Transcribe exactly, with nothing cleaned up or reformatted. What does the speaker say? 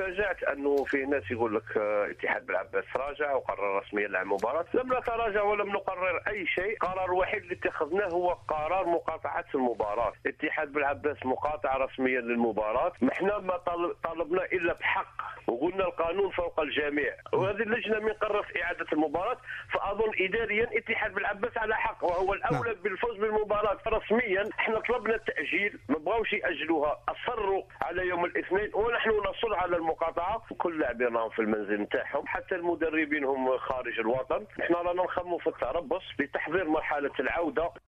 تفاجأت أنه في ناس يقول لك اتحاد بالعباس تراجع وقرر رسميا لعب مباراة. لم نتراجع ولم نقرر أي شيء. القرار الوحيد اللي اتخذناه هو قرار مقاطعة المباراة. اتحاد بالعباس مقاطع رسميا للمباراة. احنا ما طالبنا إلا بحق، وقلنا القانون فوق الجميع، وهذه اللجنة من قررت إعادة المباراة، فأظن إداريا اتحاد بالعباس على حق وهو الأولى نعم. بالفوز بالمباراة. رسميا احنا طلبنا التأجيل، ما بغاوش يأجلوها، أصروا على يوم الاثنين، ونحن نصر على المقاطعة. كل لاعبين راهم في المنزل نتاعهم، حتى المدربين هم خارج الوطن. احنا رانا نخمو في التربص لتحضير مرحلة العودة.